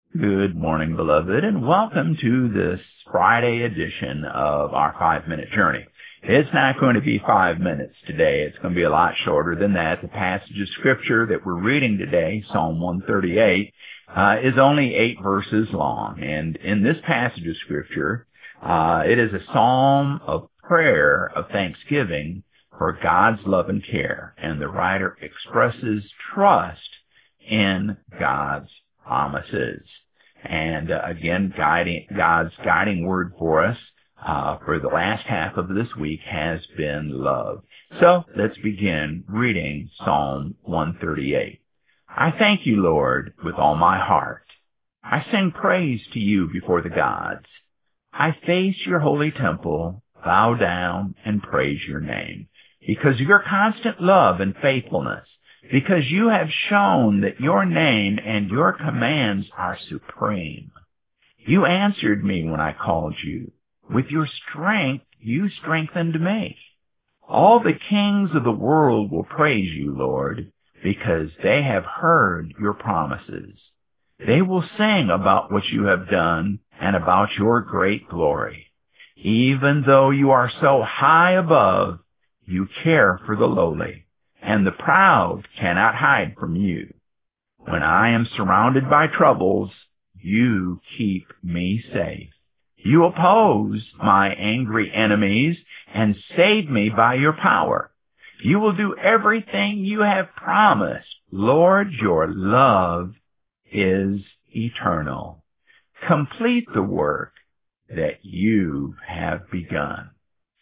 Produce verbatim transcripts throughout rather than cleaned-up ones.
Good morning, beloved, and welcome to this Friday edition of our five-minute journey. It's not going to be five minutes today. It's going to be a lot shorter than that. The passage of Scripture that we're reading today, Psalm one thirty-eight, uh, is only eight verses long. And in this passage of Scripture, uh, it is a psalm of prayer of thanksgiving for God's love and care. And the writer expresses trust in God's promises. And uh, again, guiding, God's guiding word for us uh, for the last half of this week has been love. So let's begin reading Psalm one thirty-eight. I thank you, Lord, with all my heart. I sing praise to you before the gods. I face your holy temple, bow down, and praise your name, because of your constant love and faithfulness, because you have shown that your name and your commands are supreme. You answered me when I called you. With your strength, you strengthened me. All the kings of the world will praise you, Lord, because they have heard your promises. They will sing about what you have done and about your great glory. Even though you are so high above, you care for the lowly, and the proud cannot hide from you. When I am surrounded by troubles, you keep me safe. You oppose my angry enemies and save me by your power. You will do everything you have promised. Lord, your love is eternal. Complete the work that you have begun.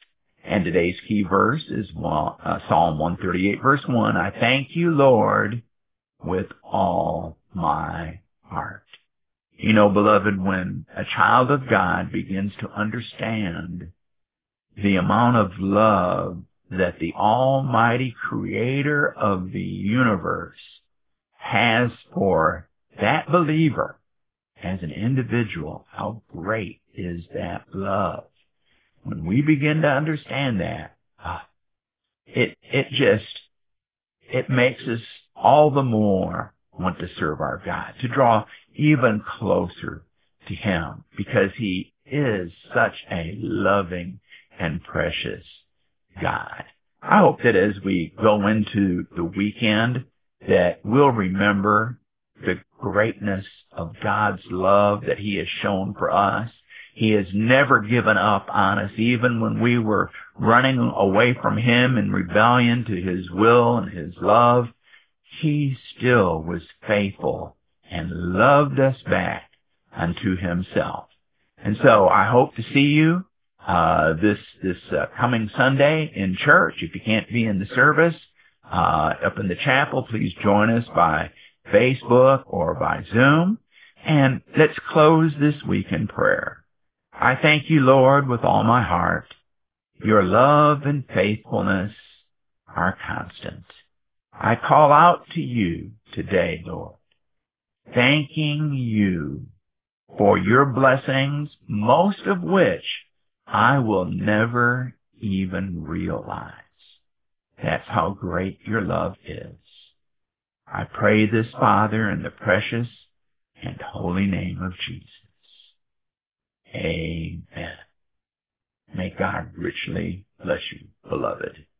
And today's key verse is uh, Psalm one thirty-eight, verse one. I thank you, Lord, with all my heart. You know, beloved, when a child of God begins to understand the amount of love that the Almighty Creator of the universe has for that believer as an individual, how great is that love? When we begin to understand that, uh, it it just, it makes us all the more want to serve our God, to draw even closer to Him, because He is such a loving and precious God. I hope that as we go into the weekend, that we'll remember the greatness of God's love that He has shown for us. He has never given up on us, even when we were running away from Him in rebellion to His will and His love. He still was faithful and loved us back unto Himself. And so I hope to see you uh, this this uh, coming Sunday in church. If you can't be in the service uh, up in the chapel, please join us by Facebook or by Zoom. And let's close this week in prayer. I thank you, Lord, with all my heart. Your love and faithfulness are constant. I call out to you today, Lord, thanking you for your blessings, most of which I will never even realize. That's how great your love is. I pray this, Father, in the precious and holy name of Jesus. Amen. May God richly bless you, beloved.